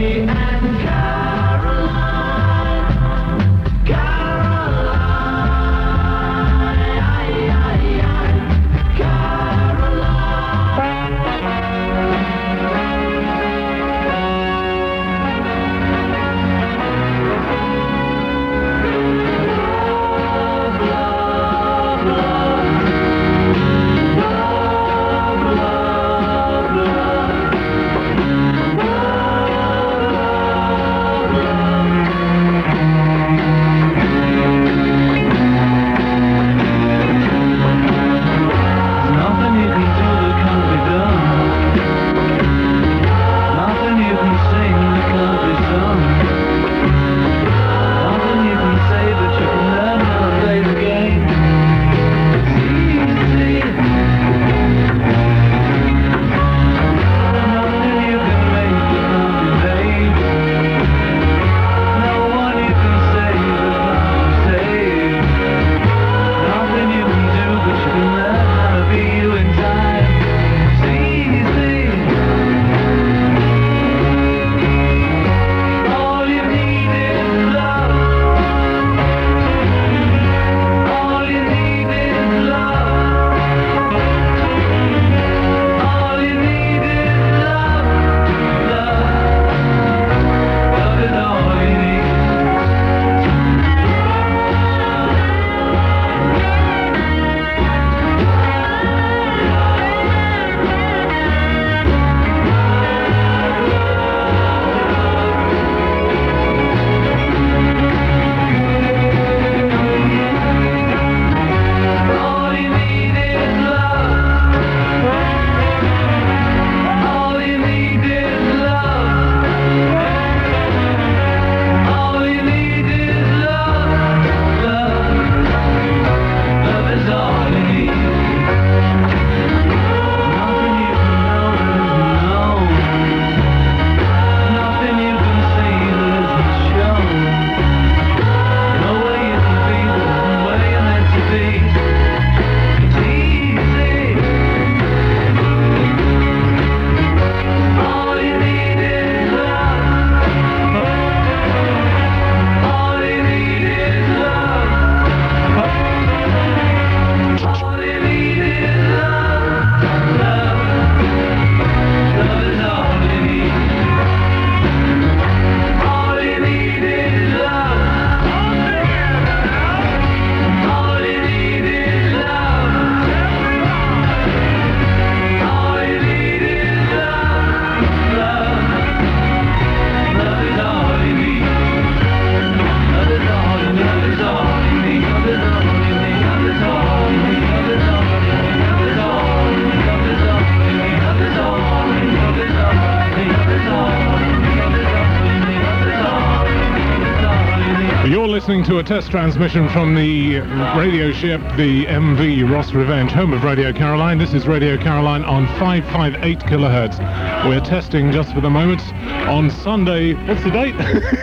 listening to a test transmission from the radio ship, the MV Ross Revenge, home of Radio Caroline. This is Radio Caroline on 558 kilohertz. We're testing just for the moment on Sunday. What's the date?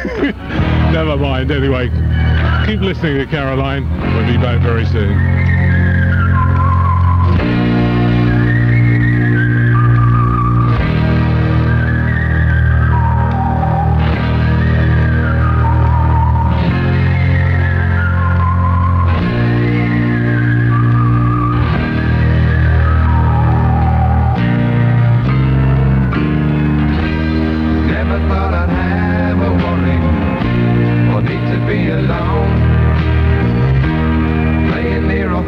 Never mind. Anyway, keep listening to Caroline. We'll be back very soon. Laying there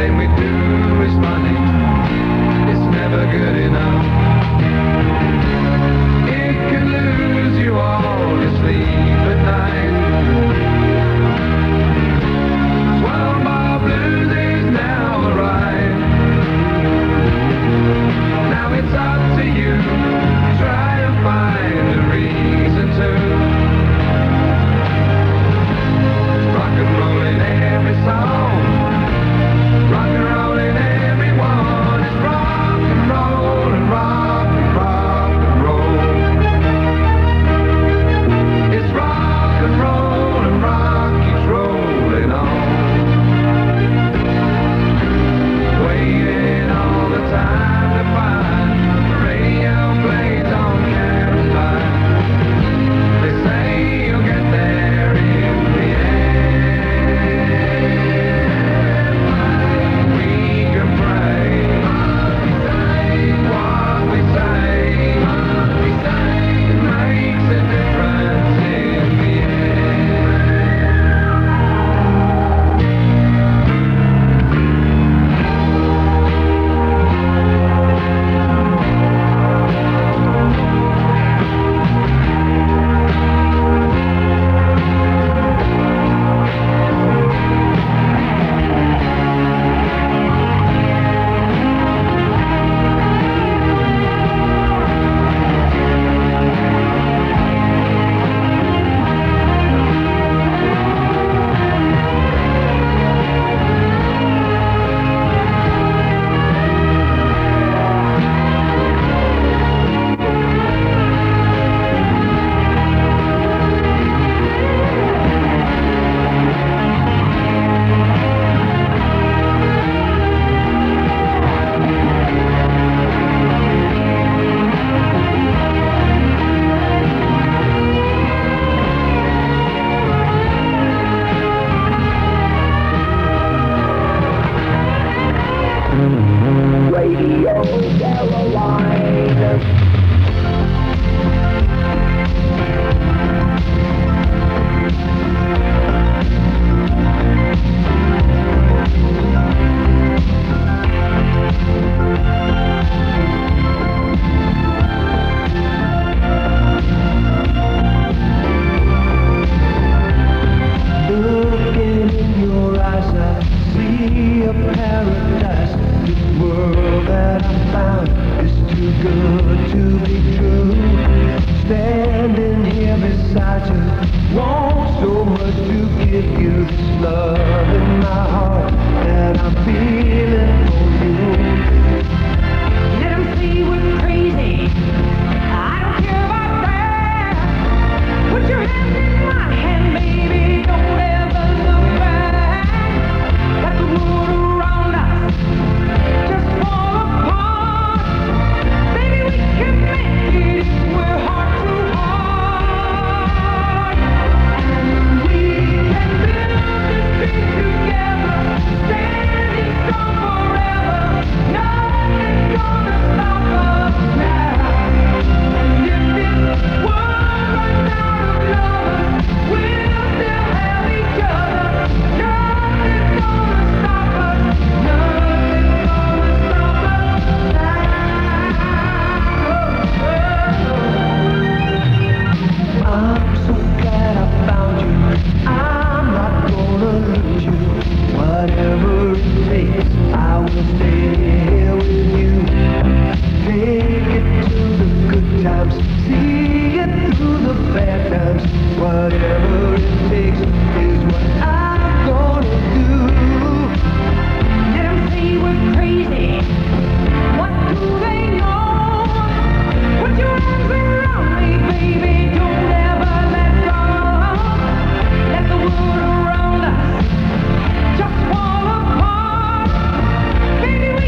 Baby, we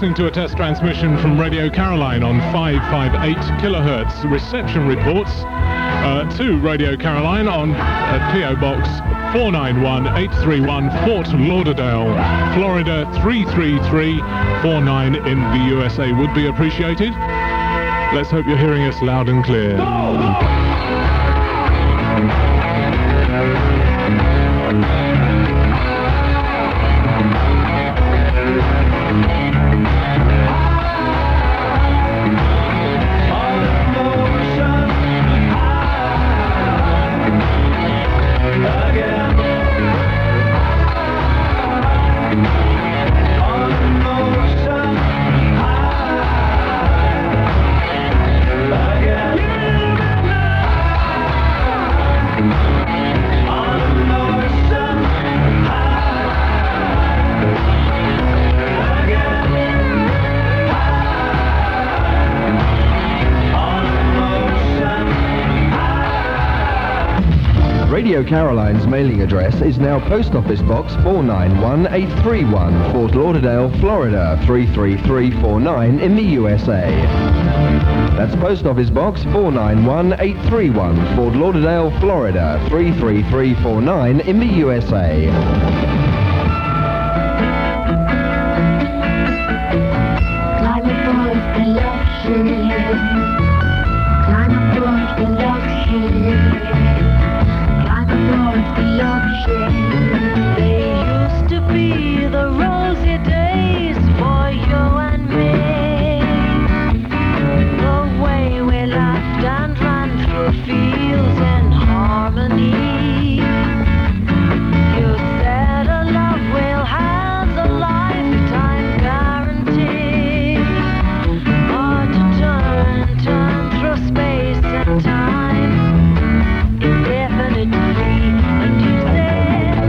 listening to a test transmission from Radio Caroline on 558 kilohertz. Reception reports to Radio Caroline on PO Box 491831, Fort Lauderdale, Florida 33349 in the USA would be appreciated. Let's hope you're hearing us loud and clear. Radio Caroline's mailing address is now Post Office Box 491831, Fort Lauderdale, Florida 33349 in the USA. That's Post Office Box 491831, Fort Lauderdale, Florida 33349 in the USA. Climb aboard the love ship. Climb aboard the love ship. Climb aboard the love ship. They used to be the rosy days for you and me. The way we laughed and ran through fields in harmony. You said a love will have a lifetime guarantee. Or to turn through space and time indefinitely. And you said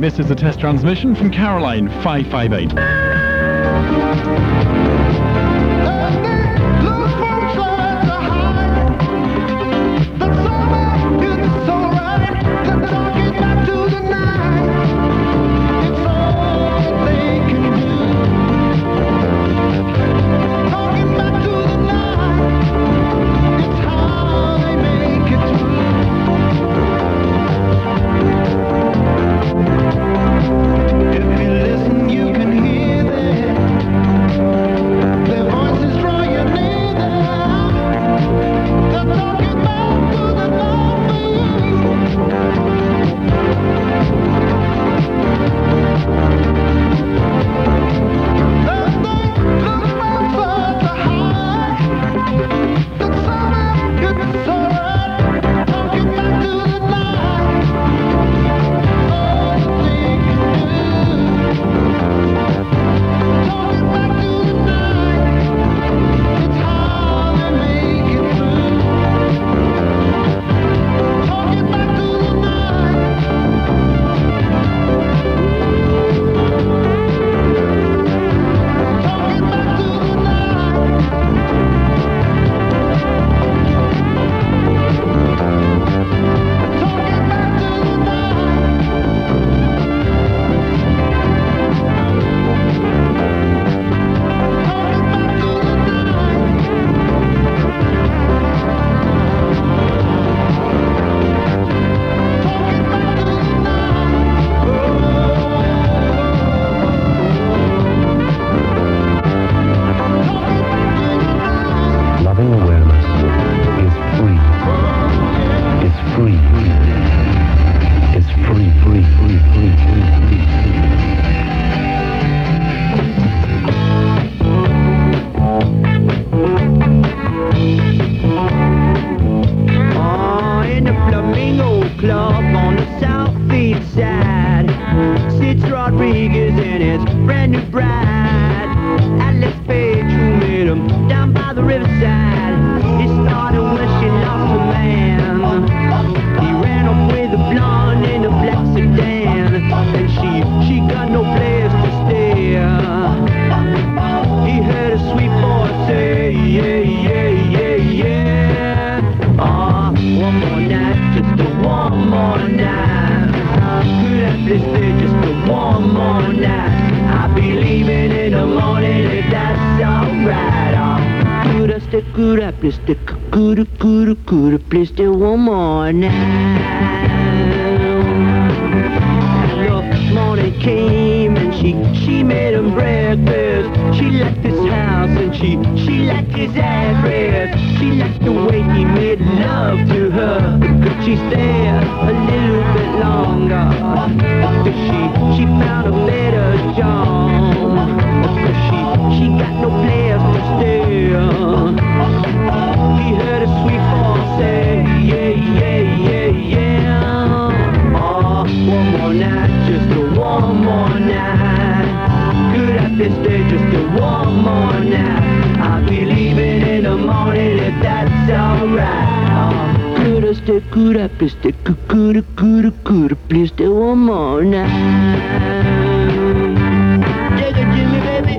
This is a test transmission from Caroline 558. Please do one more now. The morning came and she made him breakfast. She liked his house and she liked his address. She liked the way he made love to her. Could she stay a little bit longer? Cause she found a better job. Cause she got no place to stay. He heard a sweet voice say, yeah, yeah, yeah, yeah. Oh, one more night, just a one more night. Could I please stay just a one more night? I'll be leaving in the morning if that's alright. Oh, could I stay, could I please stay, could I please stay one more night? Take it, Jimmy, baby.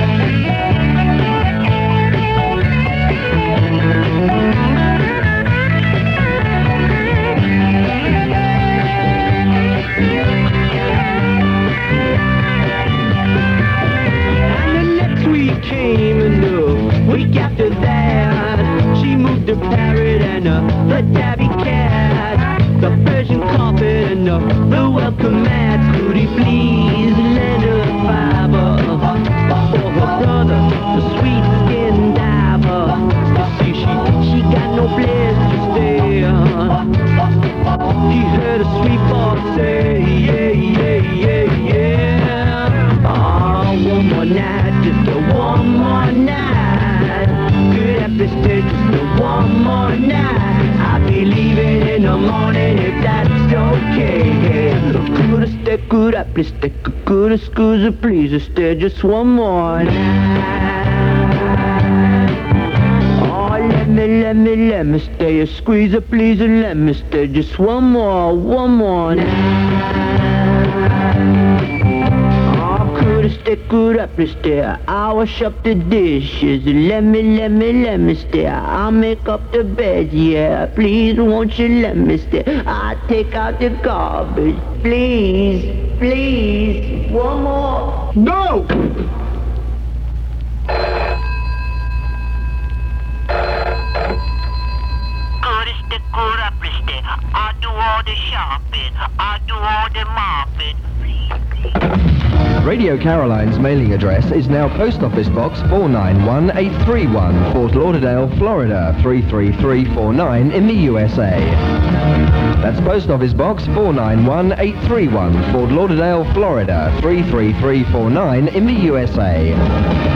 Week after that, she moved a parrot and a tabby cat, the Persian carpet and the welcome mats. Could he please lend her a fiver for her brother, the sweet skin diver? You see, she got no place to stay. He heard a sweet voice say, yeah, yeah, yeah, yeah. Oh, one more night, just a one more night. Could have to stay just a one more night. I'll be leaving in the morning if that's okay. Could I stay, could I please stay, could I scusa please stay just one more night. Oh, let me stay, a squeeze please, let me stay just one more night. Oh, could up to stare. I wash up the dishes. Let me stare. I'll make up the bed, yeah. Please, won't you let me stare? I'll take out the garbage. Please. One more. No! I do all the shopping. I do all the mopping. Radio Caroline's mailing address is now Post Office Box 491831, Fort Lauderdale, Florida 33349 in the USA. That's Post Office Box 491831, Fort Lauderdale, Florida 33349 in the USA.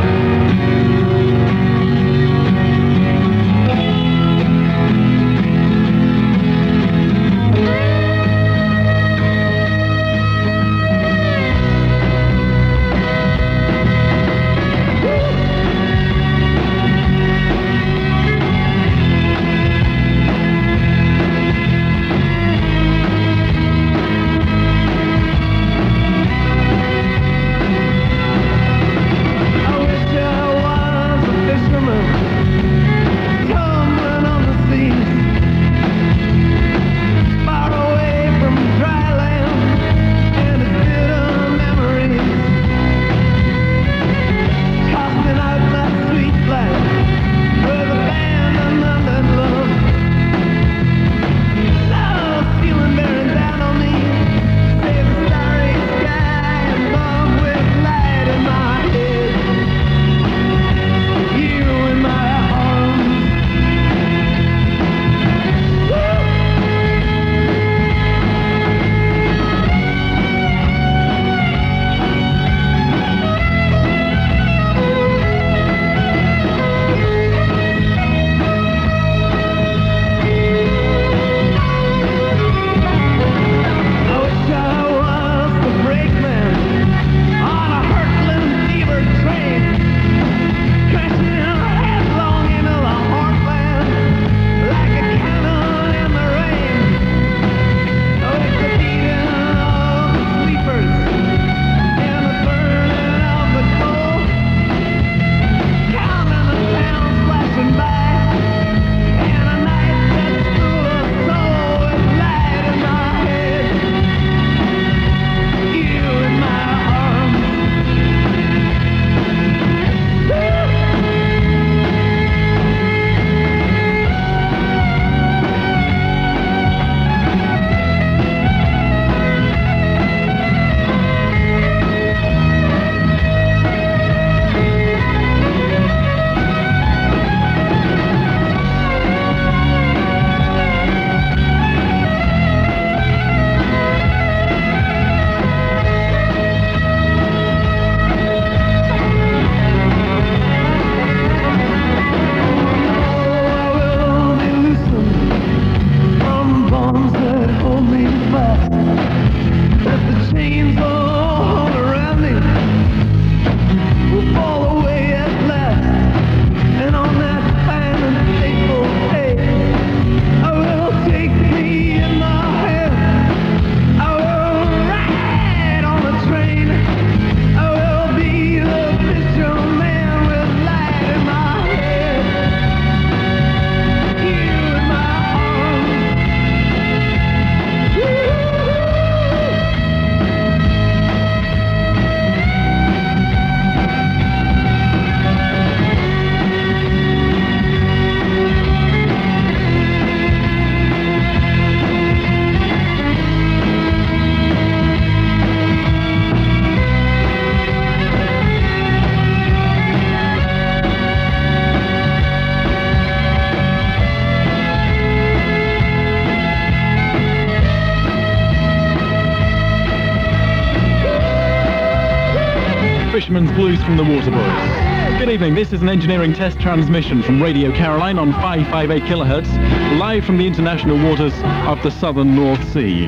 Fisherman's Blues from the Waterboys. Good evening, this is an engineering test transmission from Radio Caroline on 558 kHz, live from the international waters of the southern North Sea.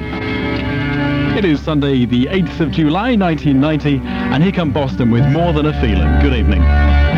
It is Sunday the 8th of July 1990, and here come Boston with More Than a Feeling. Good evening.